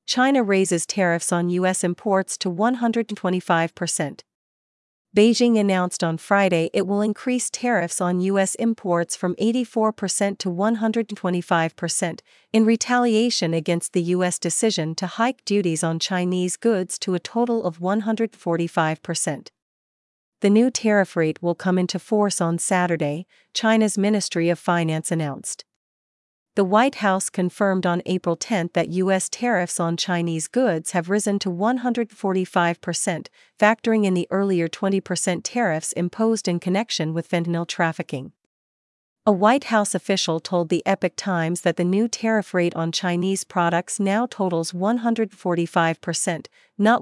China raises tariffs on U.S. imports to 125%. Beijing announced on Friday it will increase tariffs on U.S. imports from 84% to 125% in retaliation against the U.S. decision to hike duties on Chinese goods to a total of 145%. The new tariff rate will come into force on Saturday, China's Ministry of Finance announced. The White House confirmed on April 10 that U.S. tariffs on Chinese goods have risen to 145%, factoring in the earlier 20% tariffs imposed in connection with fentanyl trafficking. A White House official told the Epoch Times that the new tariff rate on Chinese products now totals 145%, not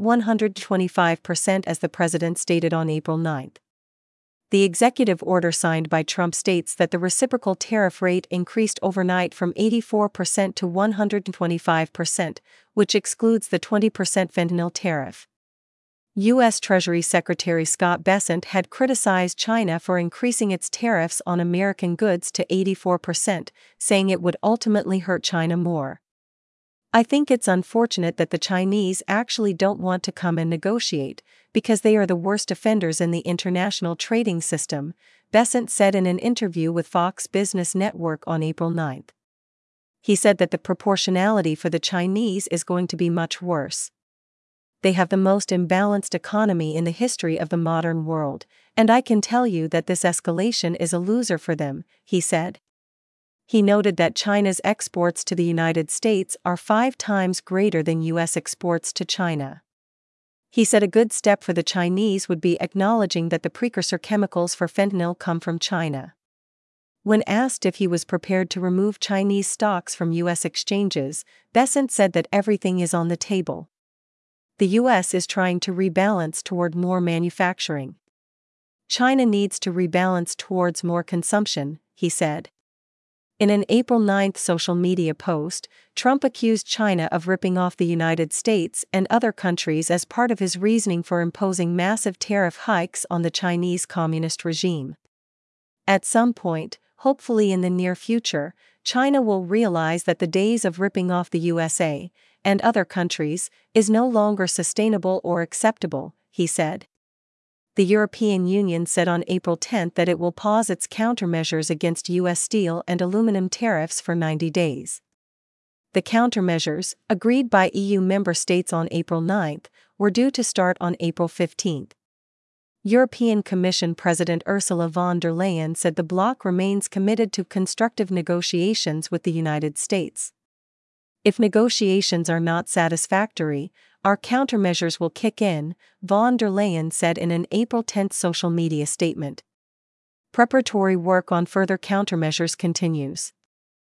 125% as the president stated on April 9. The executive order signed by Trump states that the reciprocal tariff rate increased overnight from 84% to 125%, which excludes the 20% fentanyl tariff. U.S. Treasury Secretary Scott Bessent had criticized China for increasing its tariffs on American goods to 84%, saying it would ultimately hurt China more. "I think it's unfortunate that the Chinese actually don't want to come and negotiate, because they are the worst offenders in the international trading system," Bessent said in an interview with Fox Business Network on April 9. He said that the proportionality for the Chinese is going to be much worse. "They have the most imbalanced economy in the history of the modern world, and I can tell you that this escalation is a loser for them," he said. He noted that China's exports to the United States are 5 times greater than U.S. exports to China. He said a good step for the Chinese would be acknowledging that the precursor chemicals for fentanyl come from China. When asked if he was prepared to remove Chinese stocks from U.S. exchanges, Bessent said that everything is on the table. The U.S. is trying to rebalance toward more manufacturing. China needs to rebalance towards more consumption, he said. In an April 9 social media post, Trump accused China of ripping off the United States and other countries as part of his reasoning for imposing massive tariff hikes on the Chinese Communist regime. At some point, hopefully in the near future, China will realize that the days of ripping off the USA and other countries is no longer sustainable or acceptable, he said. The European Union said on April 10 that it will pause its countermeasures against U.S. steel and aluminum tariffs for 90 days. The countermeasures, agreed by EU member states on April 9, were due to start on April 15. European Commission President Ursula von der Leyen said the bloc remains committed to constructive negotiations with the United States. "If negotiations are not satisfactory, our countermeasures will kick in," von der Leyen said in an April 10 social media statement. Preparatory work on further countermeasures continues.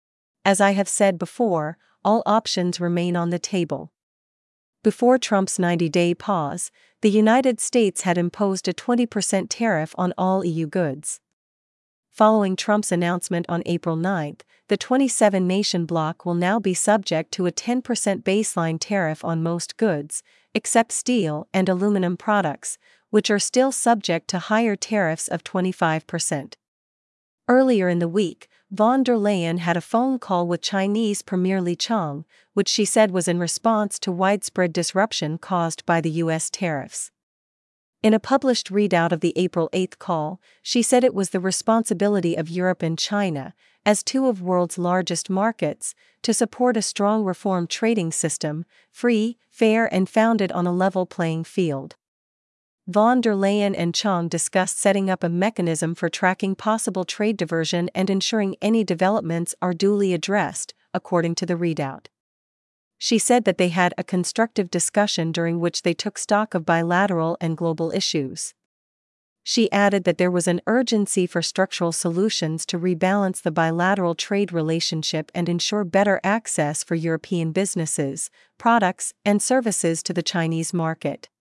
"As I have said before, all options remain on the table." Before Trump's 90-day pause, the United States had imposed a 20% tariff on all EU goods. Following Trump's announcement on April 9, the 27-nation bloc will now be subject to a 10% baseline tariff on most goods, except steel and aluminum products, which are still subject to higher tariffs of 25%. Earlier in the week, von der Leyen had a phone call with Chinese Premier Li Qiang, which she said was in response to widespread disruption caused by the U.S. tariffs. In a published readout of the April 8 call, she said it was the responsibility of Europe and China, as two of the world's largest markets, to support a strong reform trading system, free, fair and founded on a level playing field. Von der Leyen and Qiang discussed setting up a mechanism for tracking possible trade diversion and ensuring any developments are duly addressed, according to the readout. She said that they had a constructive discussion during which they took stock of bilateral and global issues. She added that there was an urgency for structural solutions to rebalance the bilateral trade relationship and ensure better access for European businesses, products, and services to the Chinese market.